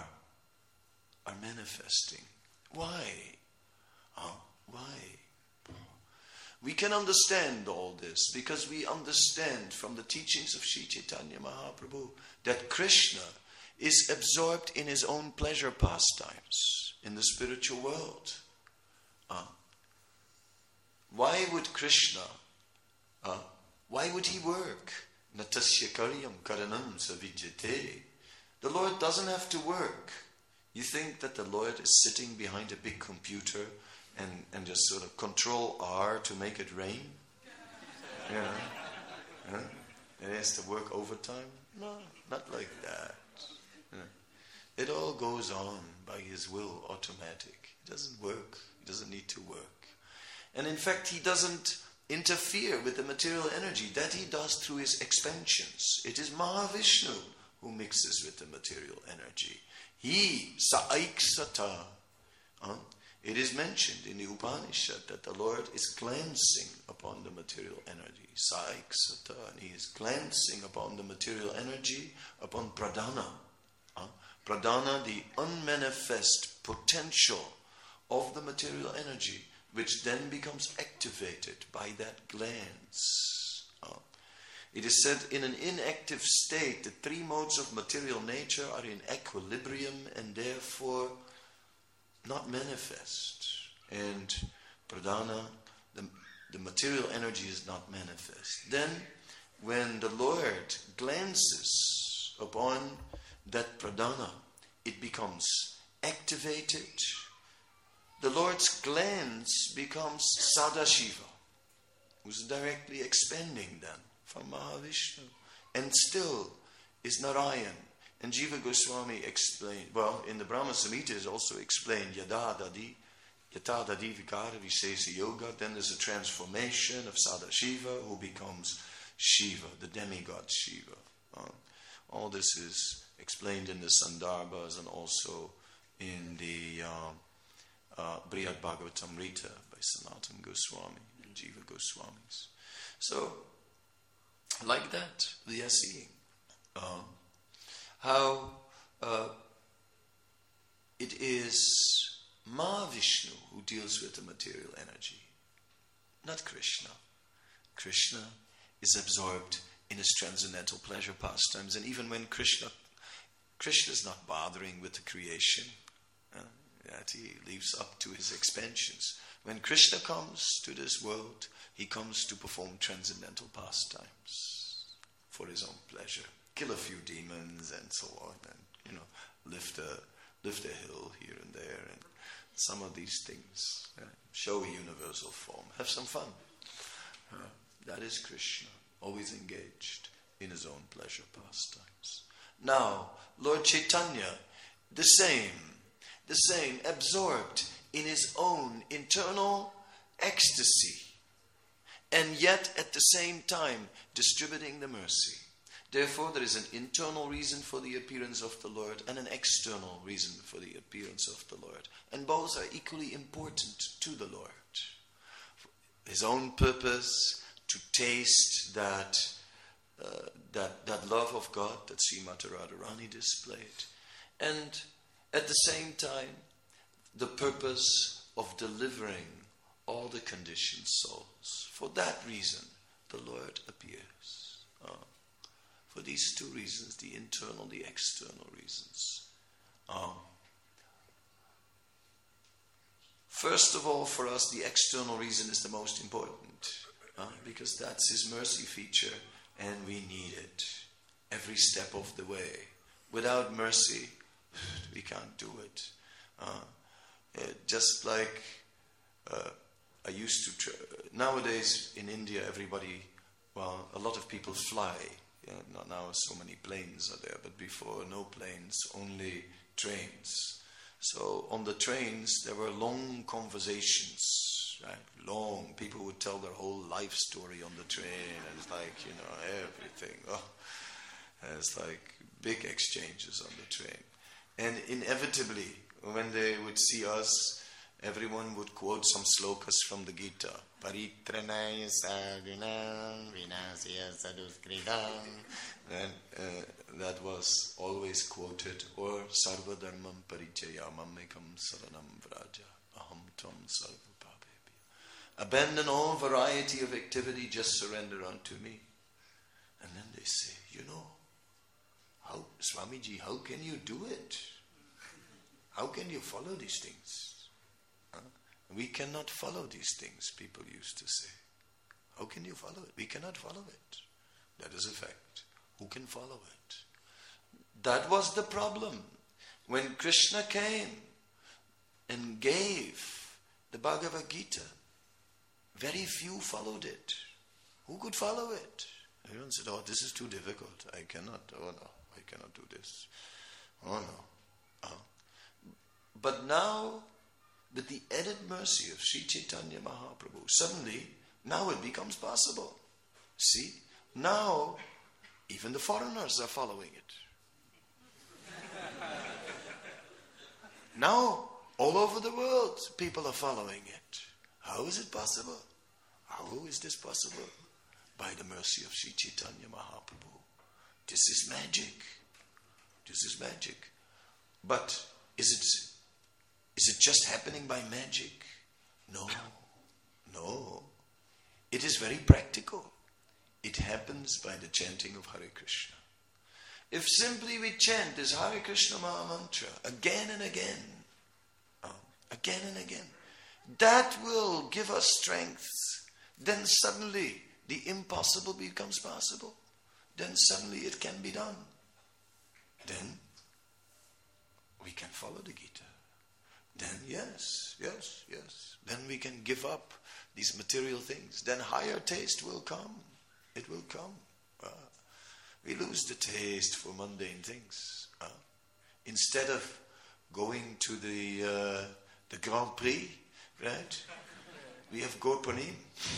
are manifesting. Why? Uh, why? We can understand all this because we understand from the teachings of Sri Chaitanya Mahaprabhu that Krishna is absorbed in his own pleasure pastimes in the spiritual world. Uh, why would Krishna, uh, why would he work? Natasya karyam karanam savijyate. The Lord doesn't have to work. You think that the Lord is sitting behind a big computer And, and just sort of control R to make it rain? You know? Huh? And he has to work overtime? No, not like that. You know? It all goes on by his will, automatic. He doesn't work. He doesn't need to work. And in fact, he doesn't interfere with the material energy. That he does through his expansions. It is Mahavishnu who mixes with the material energy. He, Saiksata, huh? It is mentioned in the Upanishad that the Lord is glancing upon the material energy. Saiksata, and he is glancing upon the material energy, upon pradhana. Uh, pradhana, the unmanifest potential of the material energy, which then becomes activated by that glance. Uh, it is said in an inactive state, the three modes of material nature are in equilibrium and therefore not manifest. And pradhana, the, the material energy is not manifest. Then when the Lord glances upon that pradhana, it becomes activated. The Lord's glance becomes Sadashiva, who's directly expanding then from Mahavishnu, and still is Narayan. And Jiva Goswami explained, well, in the Brahma Samhita is also explained, Yada Dadi, Yata Dadi Vikara Visesa Yoga, then there's a transformation of Sadashiva who becomes Shiva, the demigod Shiva. Uh, all this is explained in the Sandarbhas and also in the uh, uh, Brihad Bhagavatamrita by Sanatana Goswami and Jiva Goswamis. So, like that, we are seeing um, how uh, it is Mahavishnu who deals with the material energy, not Krishna. Krishna is absorbed in his transcendental pleasure pastimes, and even when Krishna Krishna is not bothering with the creation, uh, that he leaves up to his expansions. When Krishna comes to this world, he comes to perform transcendental pastimes for his own pleasure, kill a few demons and so on, and you know, lift a lift a hill here and there, and some of these things, uh, show a universal form, have some fun. Uh, that is Krishna, always engaged in his own pleasure pastimes. Now, Lord Chaitanya, the same, the same, absorbed in his own internal ecstasy, and yet at the same time distributing the mercy. Therefore, there is an internal reason for the appearance of the Lord and an external reason for the appearance of the Lord. And both are equally important to the Lord. His own purpose to taste that uh, that that love of God that Srimati Radharani displayed, and at the same time the purpose of delivering all the conditioned souls. For that reason, the Lord appears. Uh, for these two reasons, the internal, the external reasons. Um, first of all, for us, the external reason is the most important, uh, because that's his mercy feature, and we need it every step of the way. Without mercy, we can't do it. Uh, uh, just like uh, I used to, tra- nowadays in India, everybody, well, a lot of people fly. Yeah, not now so many planes are there, but before no planes, only trains. So on the trains there were long conversations, right? Long. People would tell their whole life story on the train, and it's like, you know, everything. Oh, it's like big exchanges on the train. And inevitably, when they would see us, everyone would quote some slokas from the Gita. Paritranaya sadunam vinasya saduskridam. And uh, that was always quoted. Or sarva dharmam parichayamam ekam saranam vraja aham tvam sarva papebhya. Abandon all variety of activity, just surrender unto me. And then they say, you know, how, Swamiji, how can you do it? How can you follow these things? Huh? We cannot follow these things, people used to say. How can you follow it? We cannot follow it. That is a fact. Who can follow it? That was the problem. When Krishna came and gave the Bhagavad Gita, very few followed it. Who could follow it? Everyone said, oh, this is too difficult. I cannot. Oh, no. I cannot do this. Oh, no. Oh. But now, with the added mercy of Sri Chaitanya Mahaprabhu, suddenly, now it becomes possible. See? Now, even the foreigners are following it. Now, all over the world, people are following it. How is it possible? How is this possible? By the mercy of Sri Chaitanya Mahaprabhu. This is magic. This is magic. But is it is it just happening by magic? No. No. It is very practical. It happens by the chanting of Hare Krishna. If simply we chant this Hare Krishna Maha Mantra again and again, oh, again and again, that will give us strength. Then suddenly the impossible becomes possible. Then suddenly it can be done. Then we can follow the Gita. Then yes, yes, yes. Then we can give up these material things. Then higher taste will come. It will come. Uh, we lose the taste for mundane things. Uh, instead of going to the uh, the Grand Prix, right? We have Gorpanim.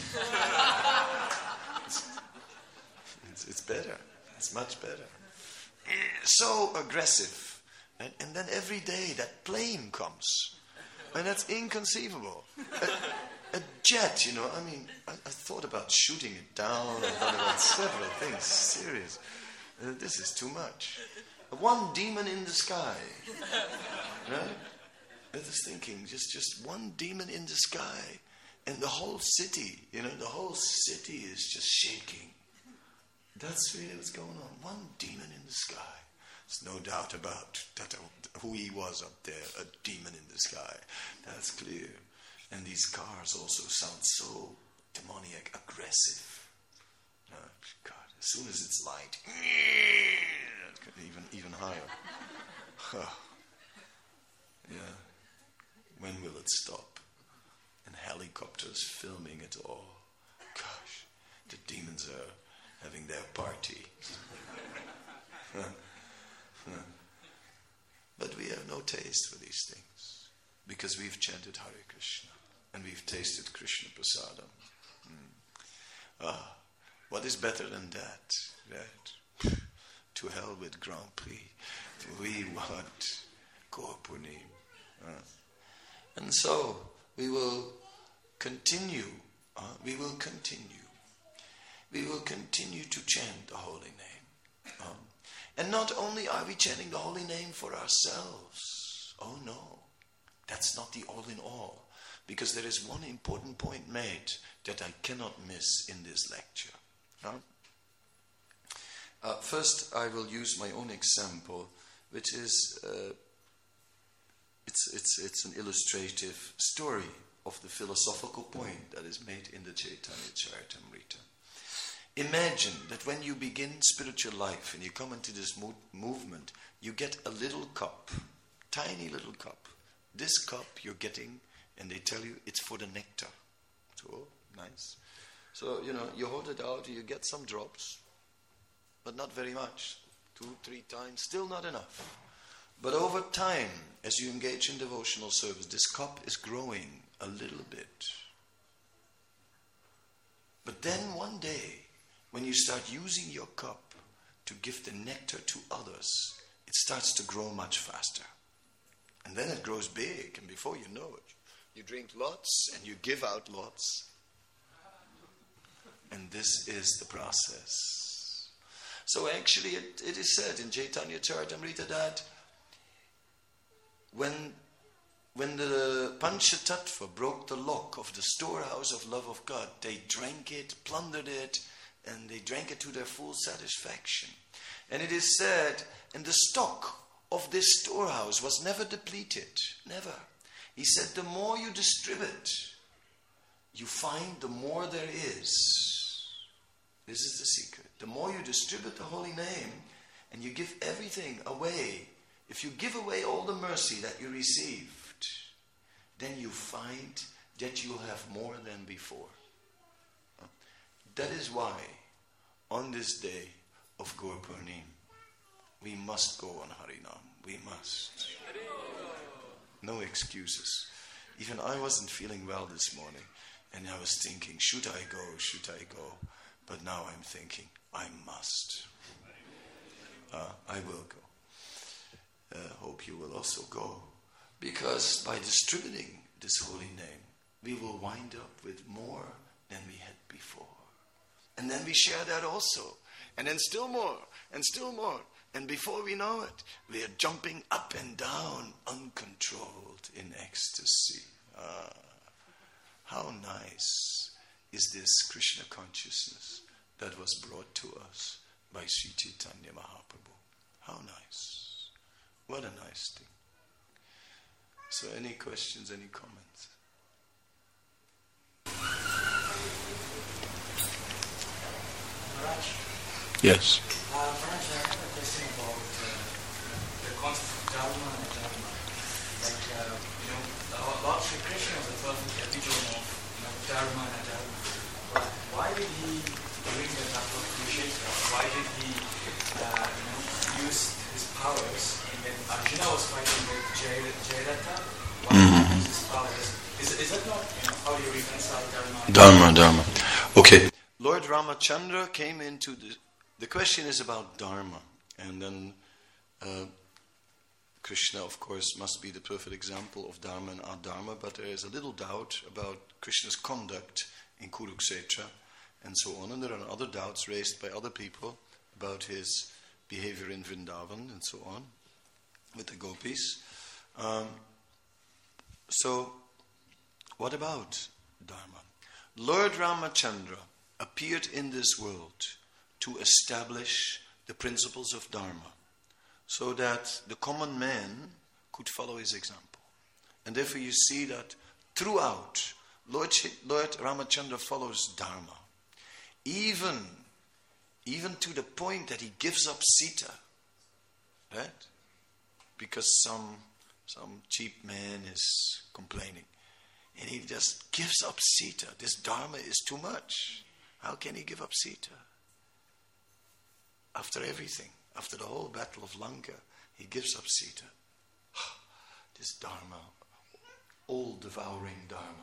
it's, it's, it's better. It's much better. so aggressive. And, and then every day that plane comes. And that's inconceivable. A, a jet, you know, I mean, I, I thought about shooting it down. I thought about several things. Serious. Uh, this is too much. One demon in the sky. Right? I was thinking, just, just one demon in the sky. And the whole city, you know, the whole city is just shaking. That's really what's going on. One demon in the sky. There's no doubt about that, who he was up there, a demon in the sky. That's clear. And these cars also sound so demoniac, aggressive. Uh, God, as soon as it's light, even even higher. Huh. Yeah. When will it stop? And helicopters filming it all. Gosh, the demons are having their party. But we have no taste for these things because we've chanted Hare Krishna and we've tasted Krishna Prasadam. Mm. Ah, what is better than that? Right? To hell with Grand Prix. We want Gaur Purnim. Uh. And so we will continue. Uh, we will continue. We will continue to chant the holy name. Um, and not only are we chanting the holy name for ourselves. Oh no. That's not the all in all. Because there is one important point made that I cannot miss in this lecture. Huh? Uh, first, I will use my own example, which is uh, it's it's it's an illustrative story of the philosophical point that is made in the Chaitanya Charitamrita. Imagine that when you begin spiritual life and you come into this mo- movement, you get a little cup, tiny little cup. This cup you're getting, and they tell you it's for the nectar. So nice. So you know you hold it out, you get some drops. But not very much. Two, three times, still not enough. But over time, as you engage in devotional service, this cup is growing a little bit. But then one day, when you start using your cup to give the nectar to others, it starts to grow much faster. And then it grows big, and before you know it, you drink lots and you give out lots. And this is the process. So actually it, it is said in Chaitanya Charitamrita that when, when the Panchatattva broke the lock of the storehouse of love of God, they drank it, plundered it, and they drank it to their full satisfaction. And it is said, and the stock of this storehouse was never depleted, never. He said, the more you distribute, you find the more there is. This is the secret. The more you distribute the holy name and you give everything away, if you give away all the mercy that you received, then you find that you'll have more than before. That is why on this day of Gaur Purnim, we must go on Harinam. We must. No excuses. Even I wasn't feeling well this morning and I was thinking, should I go, should I go? But now I'm thinking, I must. Uh, I will go. Uh, hope you will also go. Because by distributing this holy name, we will wind up with more than we had before. And then we share that also. And then still more, and still more. And before we know it, we are jumping up and down, uncontrolled in ecstasy. Ah, how nice is this Krishna consciousness that was brought to us by Sri Chaitanya Mahaprabhu. How nice. What a nice thing. So any questions, any comments? Maharaj? Yes. Uh, Maharaj, I have a question about uh, the concept of dharma and dharma. Like, uh, you know, Lord Sri Krishna was the perfect epitome of you know, dharma and dharma. But why did he bring that up of Kurukshetra? Why did he uh, you know, use his powers? And then Arjuna was fighting with Jayadratha. Why did he use his powers? Is, is that not you know, how you reconcile dharma? Dharma, dharma. Okay. Lord Ramachandra came into the... The question is about dharma. And then uh, Krishna, of course, must be the perfect example of Dharma and Adharma, but there is a little doubt about Krishna's conduct in Kurukshetra and so on. And there are other doubts raised by other people about his behavior in Vrindavan and so on with the gopis. Um, so, what about Dharma? Lord Ramachandra appeared in this world to establish the principles of Dharma so that the common man could follow his example. And therefore you see that throughout, Lord, Lord Ramachandra follows Dharma. Even, even to the point that he gives up Sita. Right? Because some, some cheap man is complaining. And he just gives up Sita. This Dharma is too much. How can he give up Sita? After everything, after the whole battle of Lanka, he gives up Sita. This Dharma, all-devouring Dharma.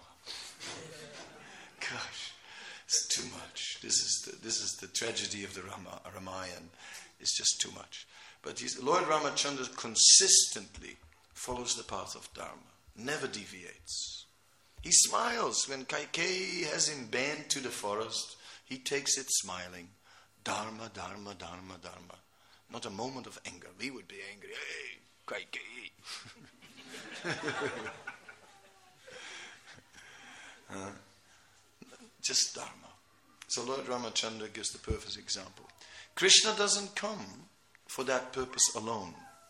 Gosh, it's too much. This is the, this is the tragedy of the Rama, Ramayana. It's just too much. But Lord Ramachandra consistently follows the path of Dharma, never deviates. He smiles when Kaikeyi has him banned to the forest. He takes it smiling. Dharma, Dharma, Dharma, Dharma. Not a moment of anger. We would be angry. Hey, Kaikeyi. uh, just Dharma. So Lord Ramachandra gives the perfect example. Krishna doesn't come for that purpose alone.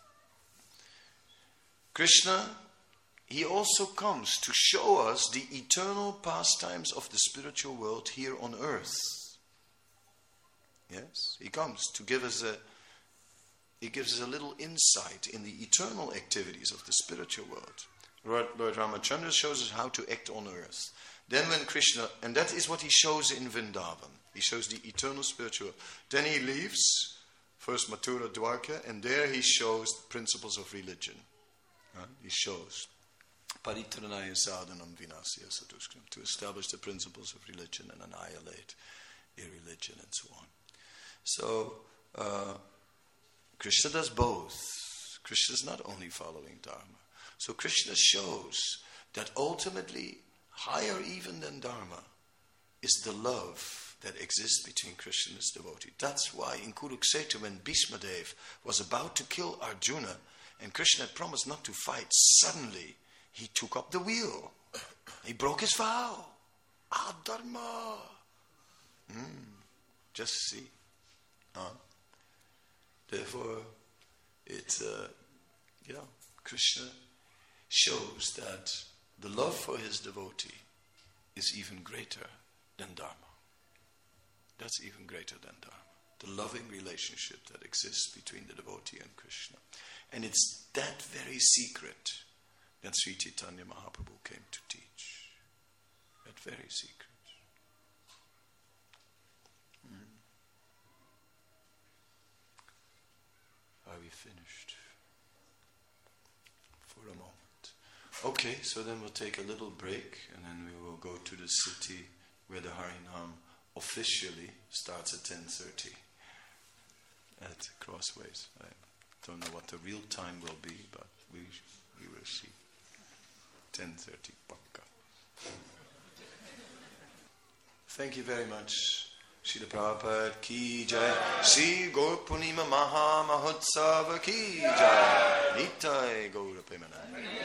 Krishna, he also comes to show us the eternal pastimes of the spiritual world here on earth. Yes, he comes to give us a, he gives us a little insight in the eternal activities of the spiritual world. Lord, Lord Ramachandra shows us how to act on earth. Then when Krishna, and that is what he shows in Vrindavan. He shows the eternal spiritual world. Then he leaves, first Mathura, Dwarka, and there he shows the principles of religion. Uh, he shows Paritranaya sadhanam vinasya satuskram, to establish the principles of religion and annihilate irreligion and so on. So, uh, Krishna does both. Krishna is not only following Dharma. So Krishna shows that ultimately, higher even than Dharma, is the love that exists between Krishna and his devotee. That's why in Kurukshetra, when Bhishma Dev was about to kill Arjuna, and Krishna had promised not to fight, suddenly he took up the wheel. He broke his vow. Adharma. Mm, just see. Huh? Therefore, it's, uh, you know, Krishna shows that the love for his devotee is even greater than Dharma. That's even greater than Dharma. The loving relationship that exists between the devotee and Krishna. And it's that very secret that Sri Chaitanya Mahaprabhu came to teach. That very secret. Mm. Are we finished? For a moment. Okay, so then we'll take a little break and then we will go to the city where the Harinam officially starts at ten thirty at Crossways. I don't know what the real time will be, but we we will see. ten thirty Pakka. Thank you very much. Srila Prabhupada ki jai. Sri Gaur Purnima Maha Mahotsava ki jai. Nitai Gaura Premanand.